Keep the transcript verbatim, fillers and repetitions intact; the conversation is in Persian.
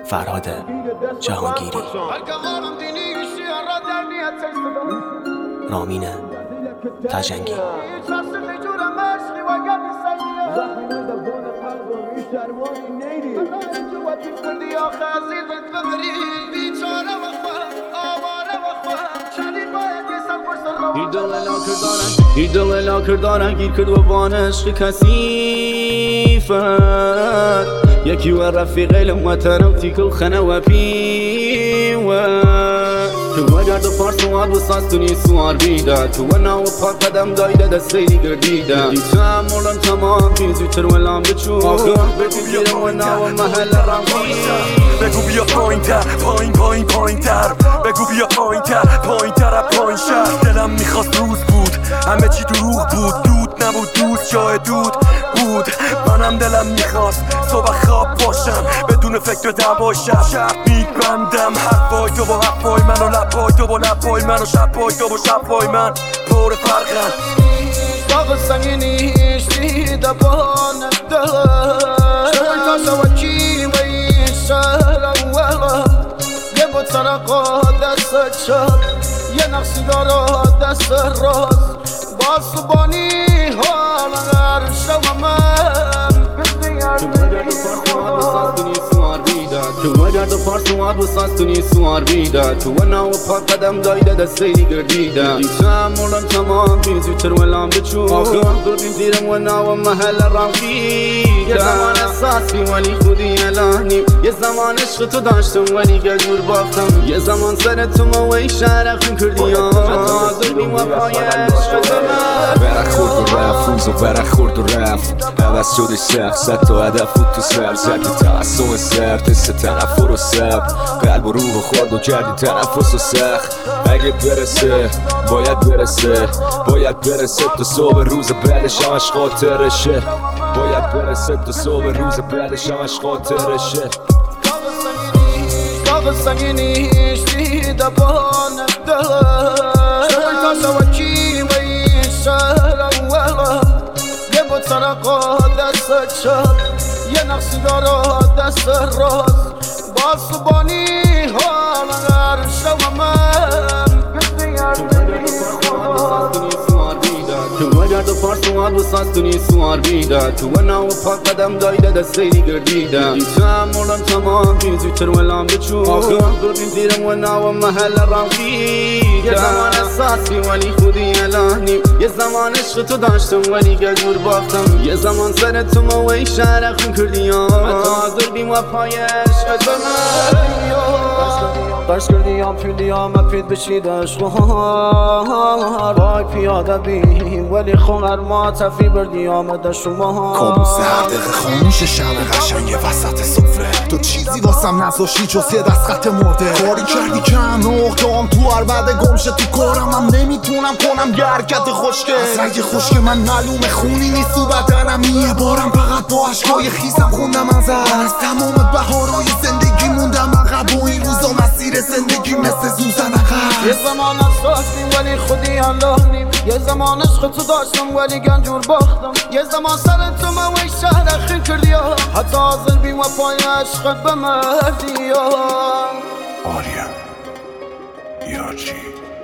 فرهاد جهانگیری، رامین تجنگی. ایدو الا کردارن گیر کرد و بان عشق کثیفت یکی و رفیق لموتن و تیکل خنه و پیوت تو اگر دو پارس و آب و ساز دنی سوار بیده تو و ناو پاک قدم دایده دسته دیگر دیده دیتم مولان تمام بیزی تر و لام بچون آخر بگو بیرم و ناو محل رمزی بگو بیا پایین تر پایین پایین پایین تر بگو بیا پایین تر پایین تر پایین شهر دلم میخواست روز بود همه چی دروغ بود دود نبود دوست جای دود بود منم دلم میخواست صبح خواب باشم بدون فکر نباشم شب میبندم حرفای تو با حرفای من و لبای تو با لبای من و شبای تو با شبای من پر فرقن داغ سنگینیش دیده بان دلم شوی تا سوکی و این شهر اولا یه بود سرقا دست چپ یه نقصی دارا دست راست با صبانی حال غر شوم من تو اگر دو پارس و آب و ساز دنی سوار بیده تو و ناو پاک قدم دایده دسته دیگر دیده دیتم مولان تمام بیزی تر و لام بچون آخر بردیم زیرم و ناو محل رمزیده یه زمان احساسی ولی خودی الانیم یه زمان عشق تو داشتم ولی گجور باختم یه زمان سر تو موی شرخون کردی ها داریم و پای عشق زمان برق خورد و رفت روز و برق خورد و رفت عوض شده شخص ست تا هدف بود تو سر زد تعصب سر تست تنفر و سب قلب و روح و خورد و کردی تنفس و سخت اگه برسه باید برسه باید برسه تا صبح روز بعدش همش خاطرشه باید برسه تا صبح روز بعدش همش خاطرشه داغ سنگینیش دیده بان دلم شوی تا سوکی و این شهر اولا یه بود سرقا دست چپ یه نقصی دارا دست راست با صبانی حال غر شوم من تو اگر دو پارس و آب و ساز دنی سوار بیده تو و ناو پاک قدم دایده دسته دیگر دیده دیتم مولان تمام بیزی تر و لام بچون آخر بردیم زیرم و ناو محل رمزیده یه زمان احساسی ولی خودی الانیم یه زمان عشق تو داشتم ولی گجور باختم یه زمان سر تو موی شرخون کردی ها دردیم و پای عشق زمان قرص کردیم پیلی آمد بشید عشقها وای پیاده بیم ولی خونر ما تفی بردی آمده شما کابوس هر دقیقه خاموش شمه قشنگ وسط سفره تو چیزی واسم نذاشتی جز یه دست خط مرده کاری کردی کم نقطام تو عربده گمشه تو کارم هم نمیتونم کنم یه حرکت خوشگه از رنگ خشک من معلومه خونی نیست تو بدنم یه بارم فقط با عشقای خیسم خوندم از از تمام بهارای زندگی موندم عقب و این روزا مسیر زندگی مثل زوزن عقب یه زمان اساسیم ولی خودی الانیم یه زمان عشق تو داشتم ولی گنجور باختم یه زمان سر تو موی شهر اخیر کردی ها حتی حاضر بیم و پای عشقت بمردی ها آریم یارچی